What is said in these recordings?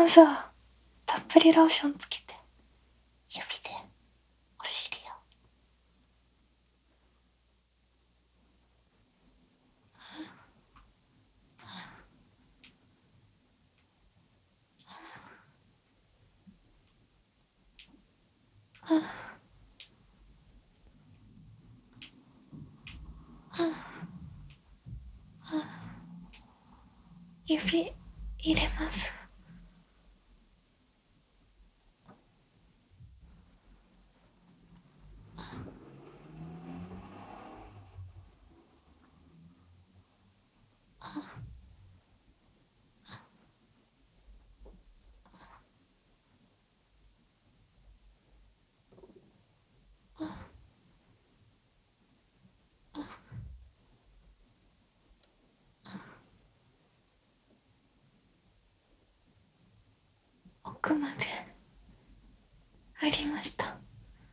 まずはたっぷりローションつけて指でお尻を指入れます。奥までありました。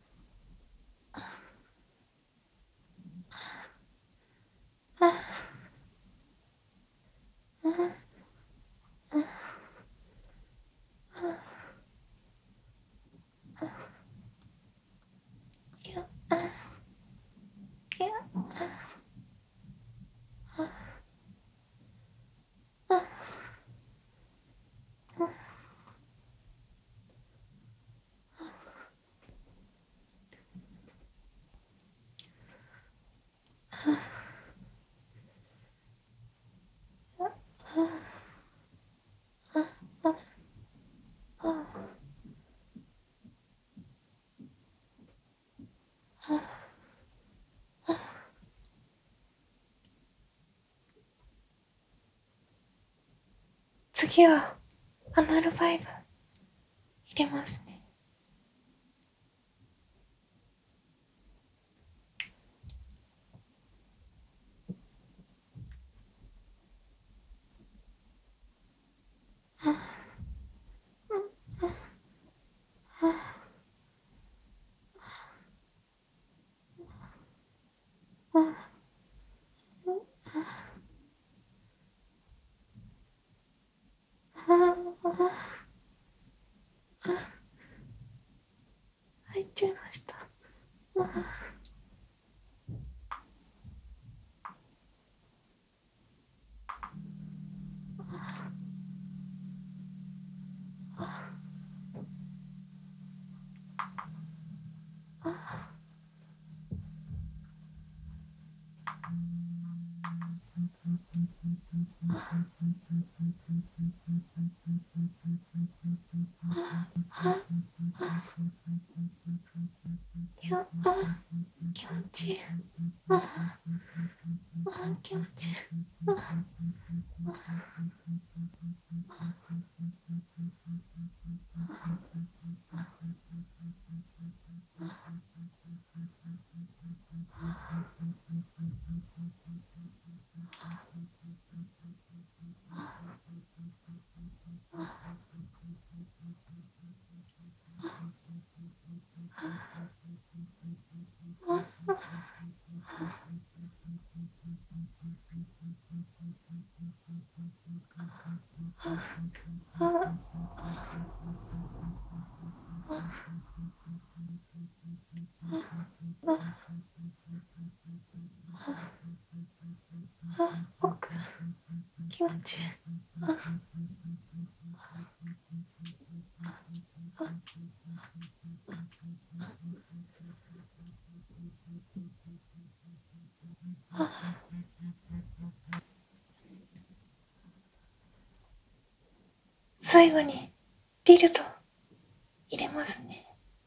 いやいや次はアナルバイブ入れますね。入っちゃいました。いや気持ちいい。気持ちいい。奥気持ちいい。最後にディルド入れますね。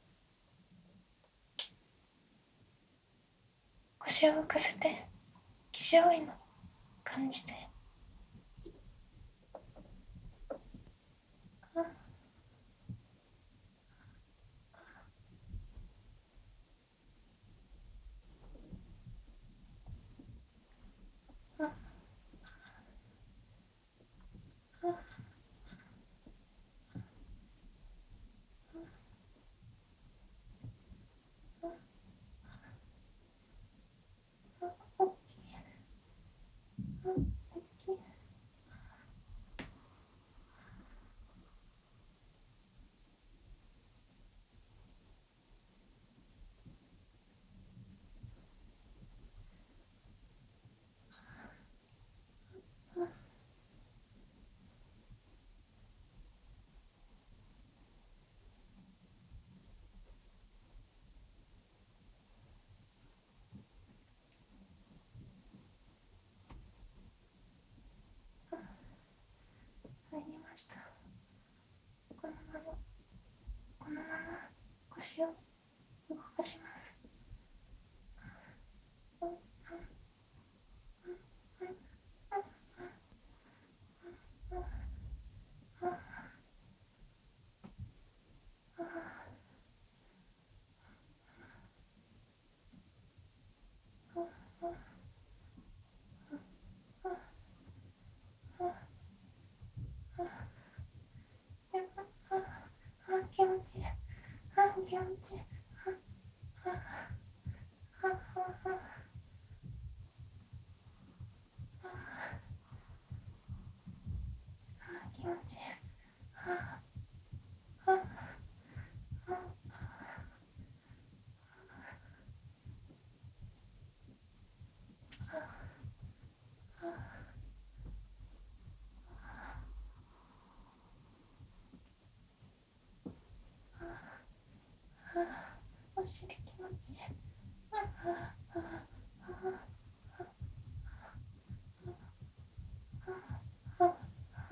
腰を浮かせて騎乗位の感じでお尻気持ちいい。ああああああ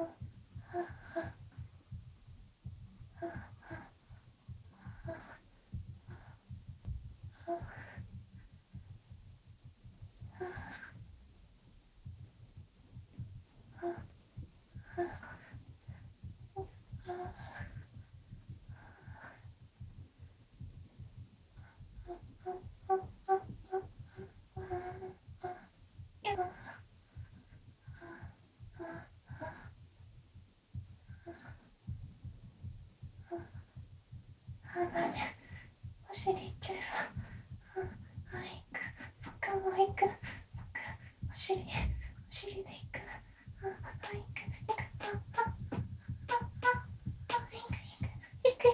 ダメ。お尻いっちゃいそう。行く。僕も行く。お尻で行く。行く。行く。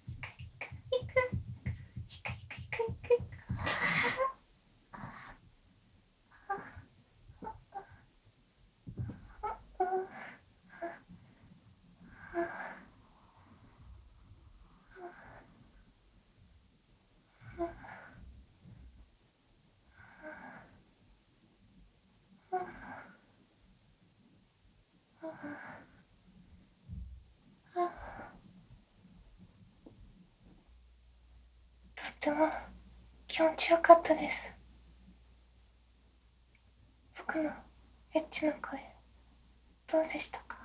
とっても気持ちよかったです。僕のエッチな声、どうでしたか？